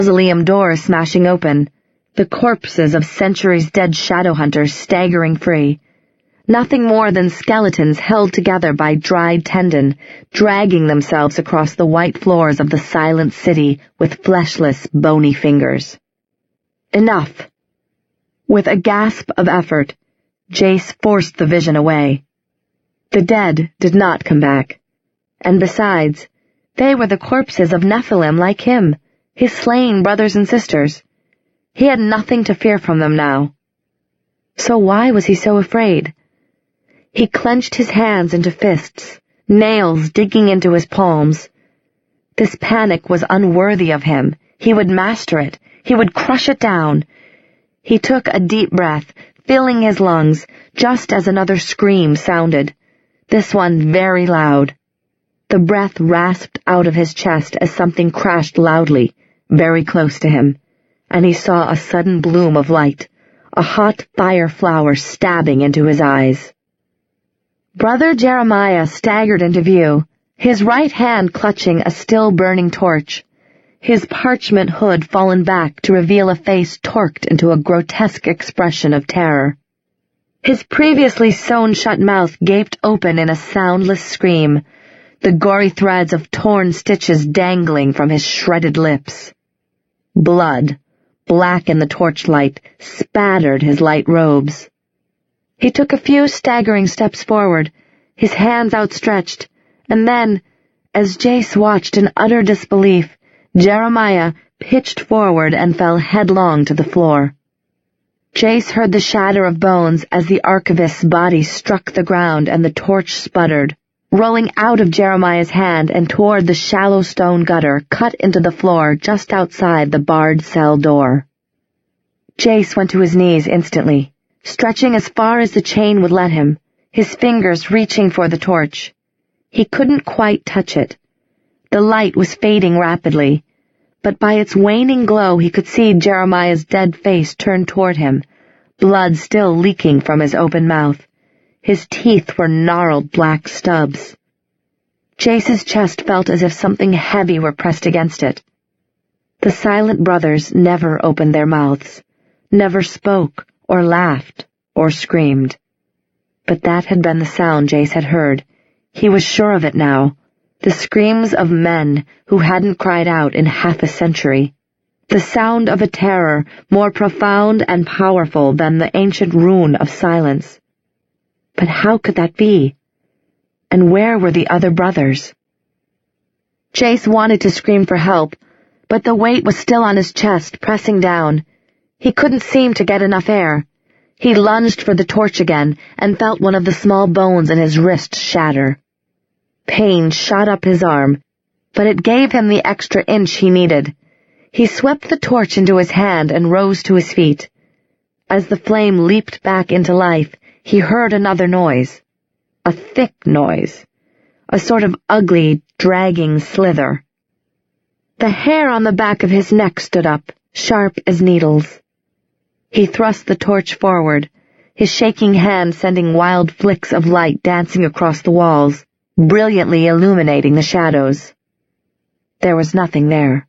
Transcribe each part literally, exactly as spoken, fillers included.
mausoleum doors smashing open, the corpses of centuries-dead shadow hunters staggering free. Nothing more than skeletons held together by dried tendon, dragging themselves across the white floors of the silent city with fleshless, bony fingers. Enough. With a gasp of effort, Jace forced the vision away. The dead did not come back. And besides, they were the corpses of Nephilim like him, his slain brothers and sisters. He had nothing to fear from them now. So why was he so afraid? He clenched his hands into fists, nails digging into his palms. This panic was unworthy of him. He would master it. He would crush it down. He took a deep breath, filling his lungs, just as another scream sounded, this one very loud. The breath rasped out of his chest as something crashed loudly, very close to him, and he saw a sudden bloom of light, a hot fire flower stabbing into his eyes. Brother Jeremiah staggered into view, his right hand clutching a still-burning torch, his parchment hood fallen back to reveal a face torqued into a grotesque expression of terror. His previously sewn-shut mouth gaped open in a soundless scream, the gory threads of torn stitches dangling from his shredded lips. Blood, black in the torchlight, spattered his light robes. He took a few staggering steps forward, his hands outstretched, and then, as Jace watched in utter disbelief, Jeremiah pitched forward and fell headlong to the floor. Jace heard the shatter of bones as the archivist's body struck the ground and the torch sputtered, rolling out of Jeremiah's hand and toward the shallow stone gutter cut into the floor just outside the barred cell door. Jace went to his knees instantly, stretching as far as the chain would let him, his fingers reaching for the torch. He couldn't quite touch it. The light was fading rapidly, but by its waning glow he could see Jeremiah's dead face turned toward him, blood still leaking from his open mouth. His teeth were gnarled black stubs. Jace's chest felt as if something heavy were pressed against it. The silent brothers never opened their mouths, never spoke, or laughed, or screamed. But that had been the sound Jace had heard. He was sure of it now. The screams of men who hadn't cried out in half a century. The sound of a terror more profound and powerful than the ancient rune of silence. But how could that be? And where were the other brothers? Jace wanted to scream for help, but the weight was still on his chest, pressing down. He couldn't seem to get enough air. He lunged for the torch again and felt one of the small bones in his wrist shatter. Pain shot up his arm, but it gave him the extra inch he needed. He swept the torch into his hand and rose to his feet. As the flame leaped back into life, he heard another noise. A thick noise. A sort of ugly, dragging slither. The hair on the back of his neck stood up, sharp as needles. He thrust the torch forward, his shaking hand sending wild flicks of light dancing across the walls, brilliantly illuminating the shadows. There was nothing there.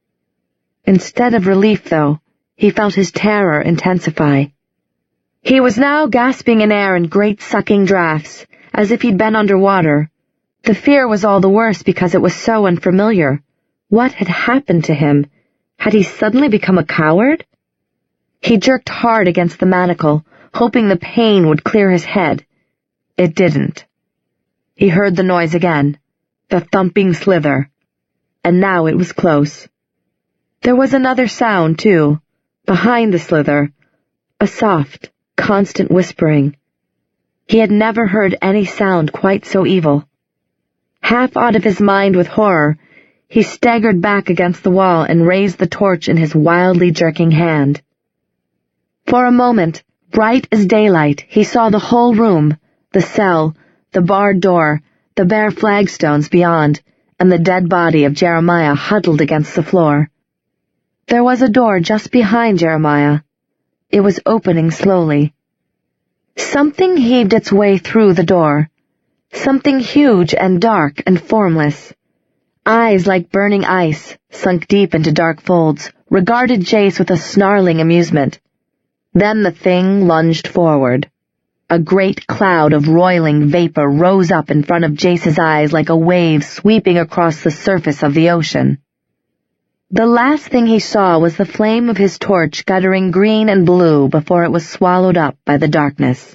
Instead of relief, though, he felt his terror intensify. He was now gasping in air in great sucking draughts, as if he'd been underwater. The fear was all the worse because it was so unfamiliar. What had happened to him? Had he suddenly become a coward? He jerked hard against the manacle, hoping the pain would clear his head. It didn't. He heard the noise again, the thumping slither, and now it was close. There was another sound, too, behind the slither, a soft, constant whispering. He had never heard any sound quite so evil. Half out of his mind with horror, he staggered back against the wall and raised the torch in his wildly jerking hand. For a moment, bright as daylight, he saw the whole room, the cell, the barred door, the bare flagstones beyond, and the dead body of Jeremiah huddled against the floor. There was a door just behind Jeremiah. It was opening slowly. Something heaved its way through the door. Something huge and dark and formless. Eyes like burning ice, sunk deep into dark folds, regarded Jace with a snarling amusement. Then the thing lunged forward. A great cloud of roiling vapor rose up in front of Jace's eyes like a wave sweeping across the surface of the ocean. The last thing he saw was the flame of his torch guttering green and blue before it was swallowed up by the darkness.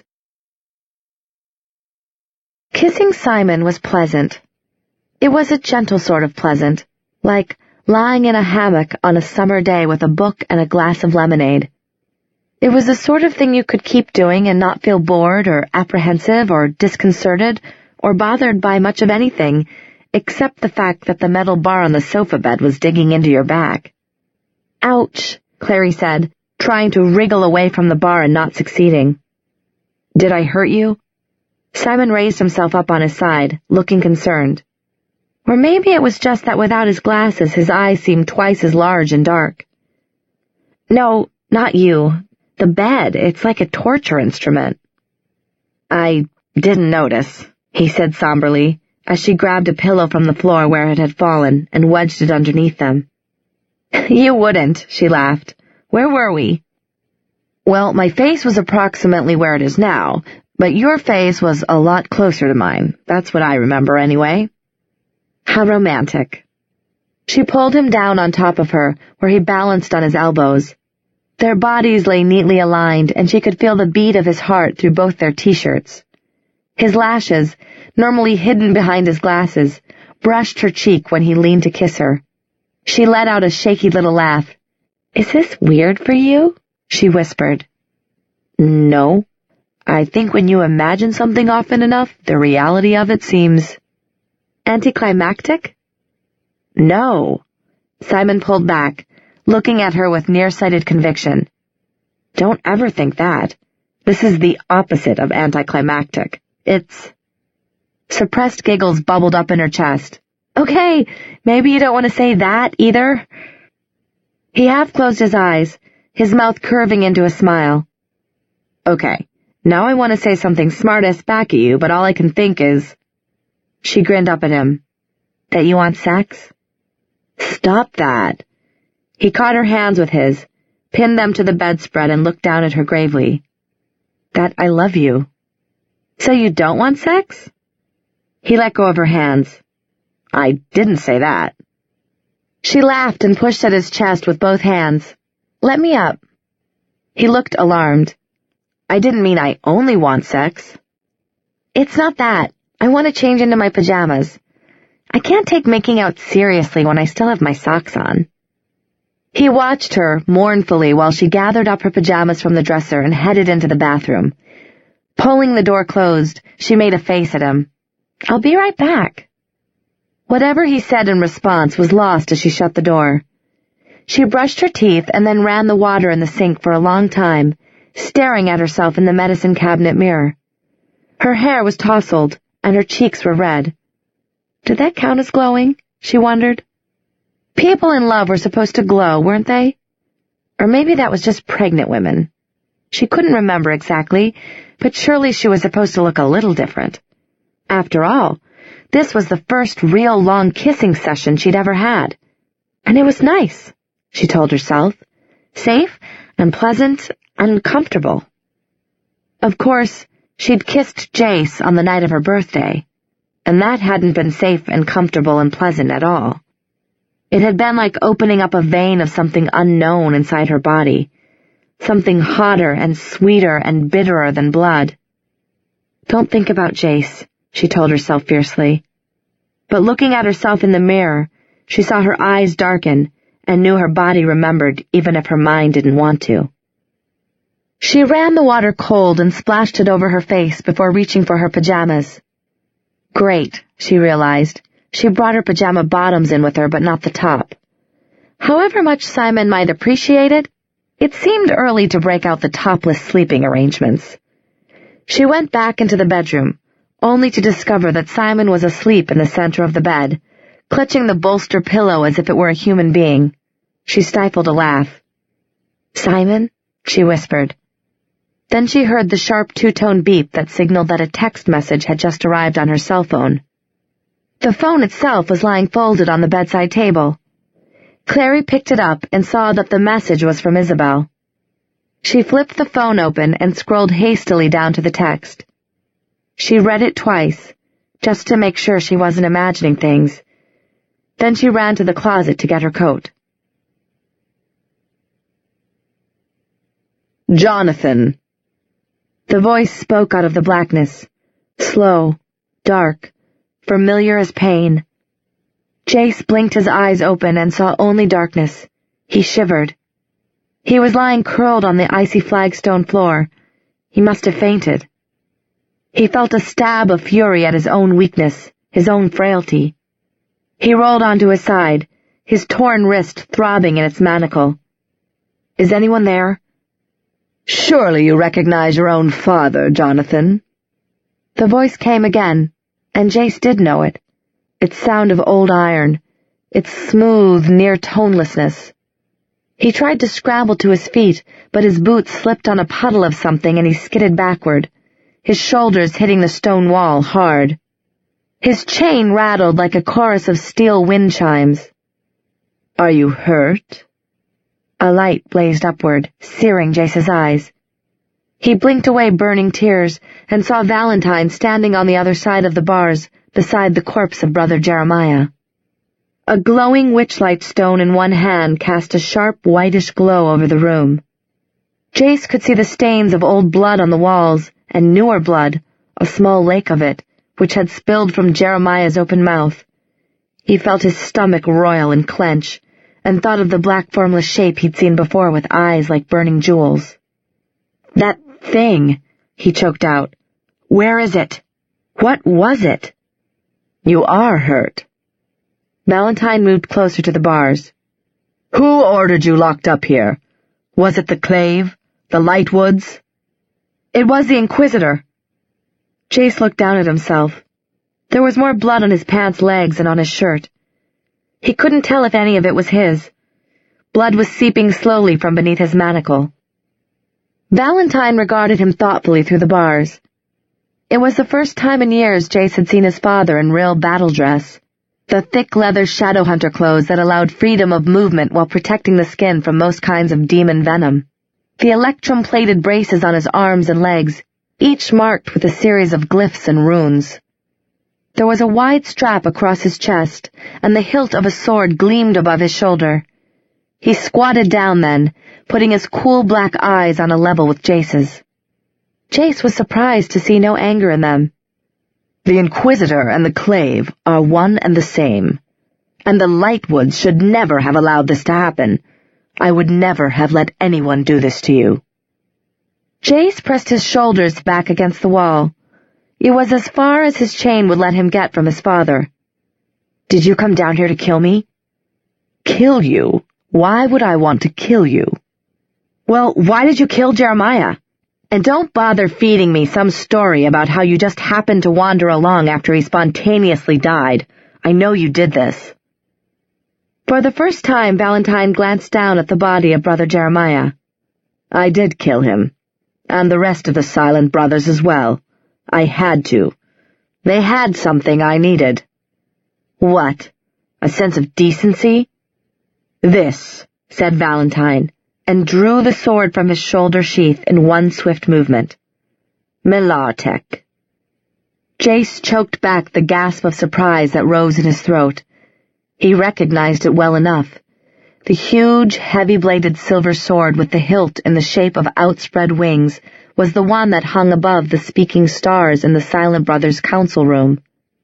Kissing Simon was pleasant. It was a gentle sort of pleasant, like lying in a hammock on a summer day with a book and a glass of lemonade. It was the sort of thing you could keep doing and not feel bored or apprehensive or disconcerted or bothered by much of anything, except the fact that the metal bar on the sofa bed was digging into your back. "Ouch," Clary said, trying to wriggle away from the bar and not succeeding. "Did I hurt you?" Simon raised himself up on his side, looking concerned. Or maybe it was just that without his glasses his eyes seemed twice as large and dark. "No, not you. The bed, it's like a torture instrument." "I didn't notice," he said somberly, as she grabbed a pillow from the floor where it had fallen and wedged it underneath them. "You wouldn't," she laughed. "Where were we?" "Well, my face was approximately where it is now, but your face was a lot closer to mine. That's what I remember, anyway." How romantic. She pulled him down on top of her, where he balanced on his elbows. Their bodies lay neatly aligned, and she could feel the beat of his heart through both their t-shirts. His lashes, normally hidden behind his glasses, brushed her cheek when he leaned to kiss her. She let out a shaky little laugh. "Is this weird for you?" she whispered. "No. I think when you imagine something often enough, the reality of it seems—" "Anticlimactic?" "No." Simon pulled back, looking at her with nearsighted conviction. "Don't ever think that. This is the opposite of anticlimactic. It's—" Suppressed giggles bubbled up in her chest. "Okay, maybe you don't want to say that either." He half closed his eyes, his mouth curving into a smile. "Okay, now I want to say something smart-ass back at you, but all I can think is—" She grinned up at him. "That you want sex?" "Stop that." He caught her hands with his, pinned them to the bedspread and looked down at her gravely. "That I love you." "So you don't want sex?" He let go of her hands. "I didn't say that." She laughed and pushed at his chest with both hands. "Let me up." He looked alarmed. "I didn't mean I only want sex." "It's not that. I want to change into my pajamas. I can't take making out seriously when I still have my socks on." He watched her mournfully while she gathered up her pajamas from the dresser and headed into the bathroom. Pulling the door closed, she made a face at him. "I'll be right back." Whatever he said in response was lost as she shut the door. She brushed her teeth and then ran the water in the sink for a long time, staring at herself in the medicine cabinet mirror. Her hair was tousled, and her cheeks were red. Did that count as glowing? She wondered. People in love were supposed to glow, weren't they? Or maybe that was just pregnant women. She couldn't remember exactly, but surely she was supposed to look a little different. After all, this was the first real long kissing session she'd ever had. And it was nice, she told herself. Safe and pleasant and comfortable. Of course, she'd kissed Jace on the night of her birthday, and that hadn't been safe and comfortable and pleasant at all. It had been like opening up a vein of something unknown inside her body, something hotter and sweeter and bitterer than blood. Don't think about Jace, she told herself fiercely. But looking at herself in the mirror, she saw her eyes darken and knew her body remembered even if her mind didn't want to. She ran the water cold and splashed it over her face before reaching for her pajamas. Great, she realized. She brought her pajama bottoms in with her, but not the top. However much Simon might appreciate it, it seemed early to break out the topless sleeping arrangements. She went back into the bedroom, only to discover that Simon was asleep in the center of the bed, clutching the bolster pillow as if it were a human being. She stifled a laugh. "Simon?" she whispered. Then she heard the sharp two-tone beep that signaled that a text message had just arrived on her cell phone. The phone itself was lying folded on the bedside table. Clary picked it up and saw that the message was from Isabel. She flipped the phone open and scrolled hastily down to the text. She read it twice, just to make sure she wasn't imagining things. Then she ran to the closet to get her coat. Jonathan. The voice spoke out of the blackness, slow, dark, familiar as pain. Jace blinked his eyes open and saw only darkness. He shivered. He was lying curled on the icy flagstone floor. He must have fainted. He felt a stab of fury at his own weakness, his own frailty. He rolled onto his side, his torn wrist throbbing in its manacle. Is anyone there? Surely you recognize your own father, Jonathan. The voice came again, and Jace did know it. Its sound of old iron, its smooth, near tonelessness. He tried to scramble to his feet, but his boots slipped on a puddle of something and he skidded backward, his shoulders hitting the stone wall hard. His chain rattled like a chorus of steel wind chimes. Are you hurt? A light blazed upward, searing Jace's eyes. He blinked away burning tears and saw Valentine standing on the other side of the bars, beside the corpse of Brother Jeremiah. A glowing witchlight stone in one hand cast a sharp whitish glow over the room. Jace could see the stains of old blood on the walls, and newer blood, a small lake of it, which had spilled from Jeremiah's open mouth. He felt his stomach roil and clench, and thought of the black formless shape he'd seen before with eyes like burning jewels. That thing, he choked out. Where is it? What was it? You are hurt. Valentine moved closer to the bars. Who ordered you locked up here? Was it the Clave? The Lightwoods? It was the Inquisitor. Jace looked down at himself. There was more blood on his pants' legs and on his shirt. He couldn't tell if any of it was his. Blood was seeping slowly from beneath his manacle. Valentine regarded him thoughtfully through the bars. It was the first time in years Jace had seen his father in real battle dress, the thick leather Shadowhunter clothes that allowed freedom of movement while protecting the skin from most kinds of demon venom. The electrum-plated braces on his arms and legs, each marked with a series of glyphs and runes. There was a wide strap across his chest, and the hilt of a sword gleamed above his shoulder. He squatted down then, putting his cool black eyes on a level with Jace's. Jace was surprised to see no anger in them. The Inquisitor and the Clave are one and the same, and the Lightwoods should never have allowed this to happen. I would never have let anyone do this to you. Jace pressed his shoulders back against the wall. It was as far as his chain would let him get from his father. Did you come down here to kill me? Kill you? Why would I want to kill you? Well, why did you kill Jeremiah? And don't bother feeding me some story about how you just happened to wander along after he spontaneously died. I know you did this. For the first time, Valentine glanced down at the body of Brother Jeremiah. I did kill him. And the rest of the Silent Brothers as well. I had to. They had something I needed. What? A sense of decency? This, said Valentine, and drew the sword from his shoulder sheath in one swift movement. Milartech. Jace choked back the gasp of surprise that rose in his throat. He recognized it well enough. The huge, heavy-bladed silver sword with the hilt in the shape of outspread wings was the one that hung above the speaking stars in the Silent Brothers' council room.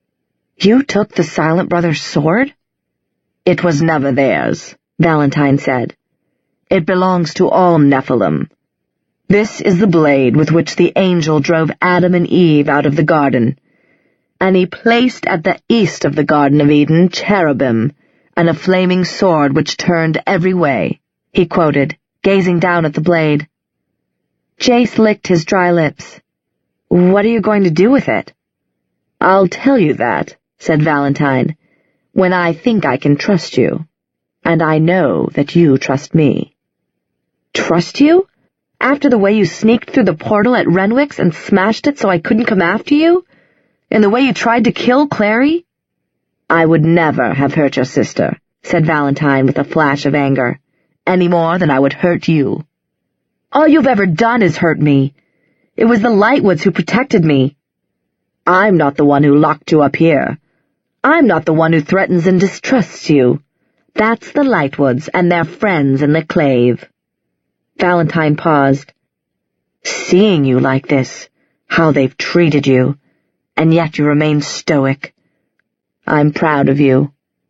You took the Silent Brothers' sword? It was never theirs, Valentine said. It belongs to all Nephilim. This is the blade with which the angel drove Adam and Eve out of the garden. And he placed at the east of the Garden of Eden cherubim, and a flaming sword which turned every way, he quoted, gazing down at the blade. Jace licked his dry lips. What are you going to do with it? I'll tell you that, said Valentine, when I think I can trust you. And I know that you trust me. Trust you? After the way you sneaked through the portal at Renwick's and smashed it so I couldn't come after you? And the way you tried to kill Clary? I would never have hurt your sister, said Valentine with a flash of anger. "Any more than I would hurt you. All you've ever done is hurt me. It was the Lightwoods who protected me. I'm not the one who locked you up here. I'm not the one who threatens and distrusts you. That's the Lightwoods and their friends in the Clave." Valentine paused. "Seeing you like this, how they've treated you, and yet you remain stoic. I'm proud of you."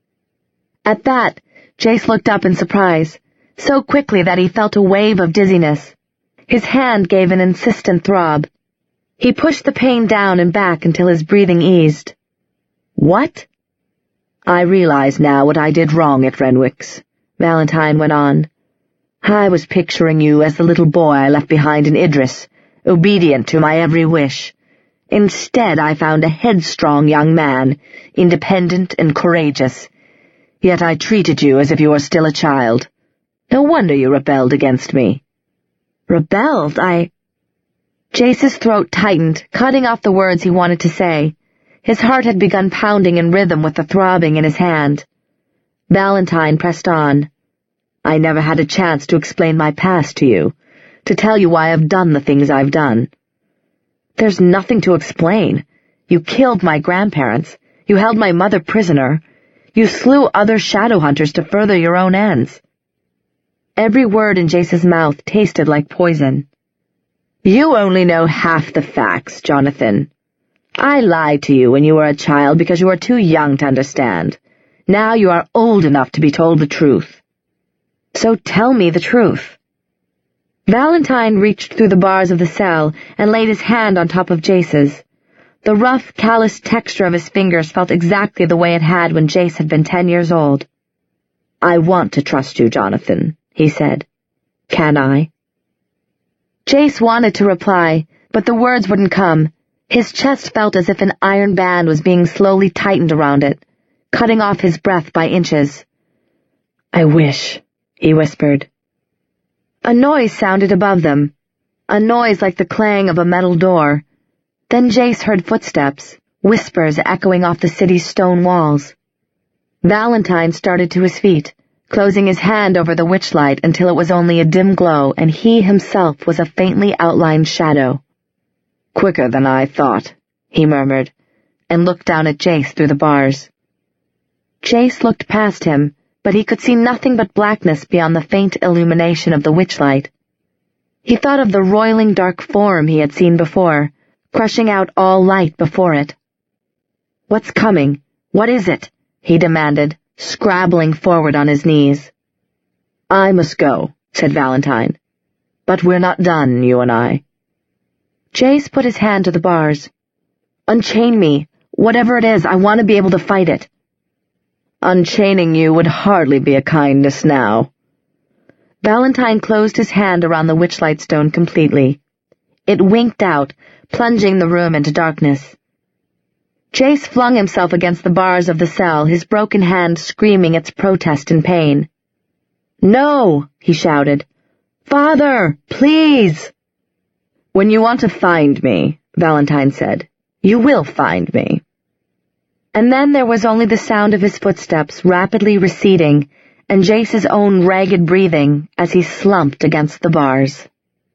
At that, Jace looked up in surprise, so quickly that he felt a wave of dizziness. His hand gave an insistent throb. He pushed the pain down and back until his breathing eased. "What?" "I realize now what I did wrong at Renwick's," Valentine went on. "I was picturing you as the little boy I left behind in Idris, obedient to my every wish. Instead, I found a headstrong young man, independent and courageous. Yet I treated you as if you were still a child. No wonder you rebelled against me." "Rebelled? I—" Jace's throat tightened, cutting off the words he wanted to say. His heart had begun pounding in rhythm with the throbbing in his hand. Valentine pressed on. "I never had a chance to explain my past to you, to tell you why I've done the things I've done." "There's nothing to explain. You killed my grandparents. You held my mother prisoner. You slew other shadow hunters to further your own ends." Every word in Jace's mouth tasted like poison. "You only know half the facts, Jonathan. I lied to you when you were a child because you were too young to understand. Now you are old enough to be told the truth. So tell me the truth." Valentine reached through the bars of the cell and laid his hand on top of Jace's. The rough, calloused texture of his fingers felt exactly the way it had when Jace had been ten years old. "I want to trust you, Jonathan," he said. "Can I?" Jace wanted to reply, but the words wouldn't come. His chest felt as if an iron band was being slowly tightened around it, cutting off his breath by inches. "I wish," he whispered. A noise sounded above them, a noise like the clang of a metal door. Then Jace heard footsteps, whispers echoing off the city's stone walls. Valentine started to his feet, closing his hand over the witchlight until it was only a dim glow and he himself was a faintly outlined shadow. "Quicker than I thought," he murmured, and looked down at Jace through the bars. Jace looked past him, but he could see nothing but blackness beyond the faint illumination of the witchlight. He thought of the roiling dark form he had seen before, crushing out all light before it. "What's coming? What is it?" he demanded, scrabbling forward on his knees. "I must go," said Valentine. "But we're not done, you and I." Jace put his hand to the bars. "Unchain me. Whatever it is, I want to be able to fight it." "Unchaining you would hardly be a kindness now." Valentine closed his hand around the witchlight stone completely. It winked out, plunging the room into darkness. Jace flung himself against the bars of the cell, his broken hand screaming its protest in pain. "No!" he shouted. "Father, please!" "When you want to find me," Valentine said, "you will find me." And then there was only the sound of his footsteps rapidly receding and Jace's own ragged breathing as he slumped against the bars.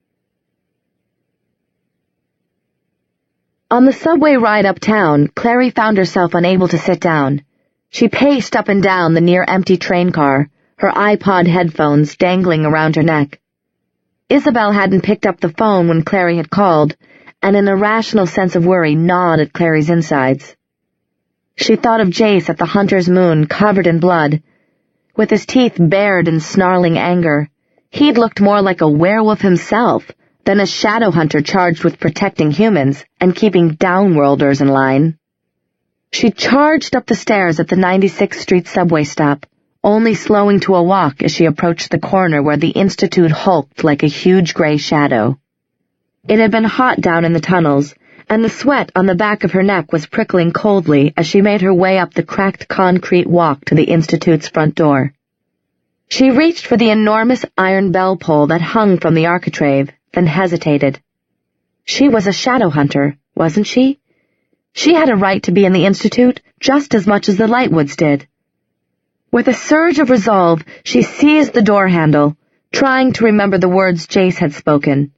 On the subway ride uptown, Clary found herself unable to sit down. She paced up and down the near-empty train car, her iPod headphones dangling around her neck. Isabel hadn't picked up the phone when Clary had called, and an irrational sense of worry gnawed at Clary's insides. She thought of Jace at the Hunter's Moon, covered in blood. With his teeth bared in snarling anger, he'd looked more like a werewolf himself than a shadow hunter charged with protecting humans and keeping downworlders in line. She charged up the stairs at the ninety-sixth Street subway stop, only slowing to a walk as she approached the corner where the Institute hulked like a huge gray shadow. It had been hot down in the tunnels, and the sweat on the back of her neck was prickling coldly as she made her way up the cracked concrete walk to the Institute's front door. She reached for the enormous iron bell pole that hung from the architrave, then hesitated. She was a shadow hunter, wasn't she? She had a right to be in the Institute just as much as the Lightwoods did. With a surge of resolve, she seized the door handle, trying to remember the words Jace had spoken.